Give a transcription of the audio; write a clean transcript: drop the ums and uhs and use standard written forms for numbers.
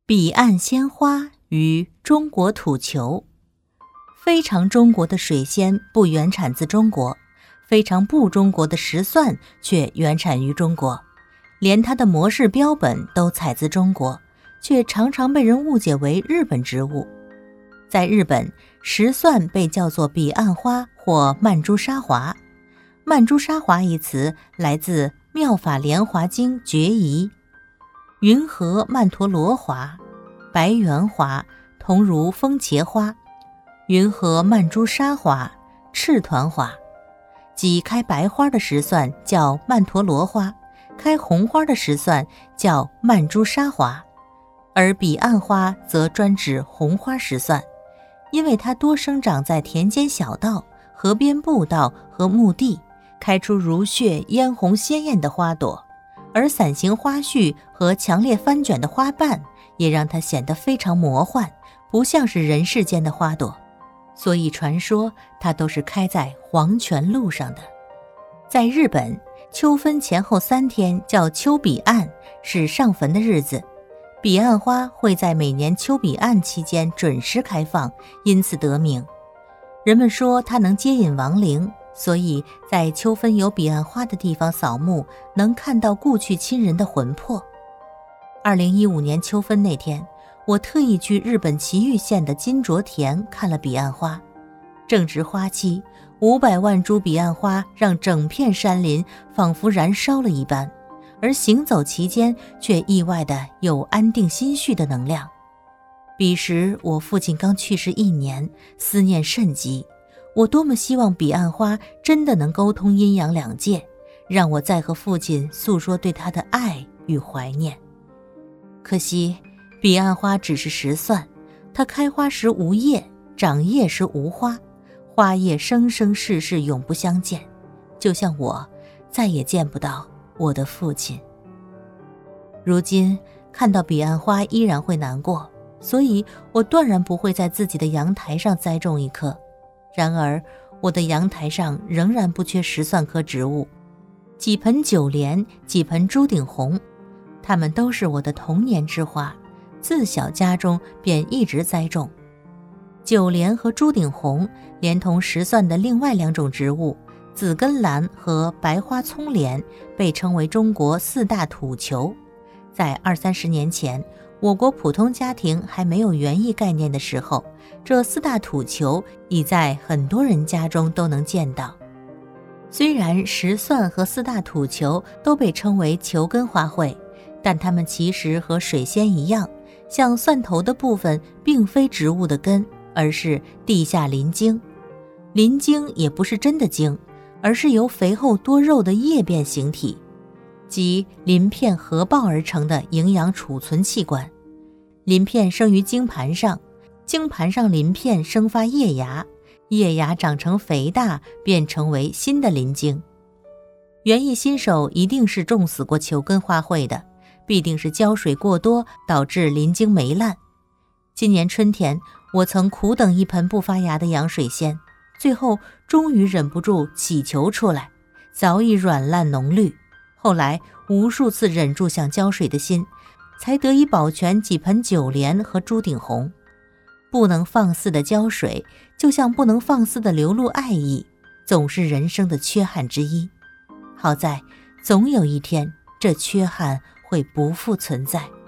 彼岸鲜花与中国土球。非常中国的水仙不原产自中国，非常不中国的石蒜却原产于中国，连它的模式标本都采自中国，却常常被人误解为日本植物。在日本，石蒜被叫做彼岸花或曼珠沙华。曼珠沙华一词来自《妙法莲华经》决疑：云何曼陀罗华，白圆华，同如风茄花；云何曼珠沙华，赤团华。即开白花的石蒜叫曼陀罗花，开红花的石蒜叫曼珠沙华，而彼岸花则专指红花石蒜，因为它多生长在田间小道、河边步道和墓地，开出如血嫣红鲜艳的花朵，而伞形花序和强烈翻卷的花瓣也让它显得非常魔幻，不像是人世间的花朵，所以传说它都是开在黄泉路上的。在日本，秋分前后3天叫秋彼岸，是上坟的日子。彼岸花会在每年秋彼岸期间准时开放，因此得名。人们说它能接引亡灵，所以在秋分有彼岸花的地方扫墓，能看到故去亲人的魂魄。2015年秋分那天，我特意去日本崎玉县的金卓田看了彼岸花。正值花期，500万株彼岸花让整片山林仿佛燃烧了一般，而行走其间却意外的有安定心绪的能量。彼时我父亲刚去世1年，思念甚急，我多么希望彼岸花真的能沟通阴阳两界，让我再和父亲诉说对他的爱与怀念。可惜彼岸花只是石蒜，它开花时无叶，长叶时无花，花叶生生世世永不相见，就像我再也见不到我的父亲。如今看到彼岸花依然会难过，所以我断然不会在自己的阳台上栽种一棵。然而我的阳台上仍然不缺石蒜科植物，几盆九莲，几盆朱顶红，它们都是我的童年之花，自小家中便一直栽种。九莲和朱顶红连同石蒜的另外2种植物紫根兰和白花葱莲被称为中国4大土球。在20-30年前，我国普通家庭还没有园艺概念的时候，这4大土球已在很多人家中都能见到。虽然石蒜和4大土球都被称为球根花卉，但它们其实和水仙一样，像蒜头的部分并非植物的根，而是地下鳞茎。鳞茎也不是真的茎，而是由肥厚多肉的叶变形体，即鳞片合抱而成的营养储存器官。鳞片生于茎盘上，茎盘上鳞片生发叶芽，叶芽长成肥大，便成为新的鳞茎。园艺新手一定是种死过球根花卉的，必定是浇水过多导致鳞茎霉烂。今年春天，我曾苦等一盆不发芽的洋水仙，最后终于忍不住起球出来，早已软烂浓绿。后来无数次忍住想浇水的心，才得以保全几盆九莲和朱顶红。不能放肆的浇水，就像不能放肆的流露爱意，总是人生的缺憾之一。好在总有一天，这缺憾会不复存在。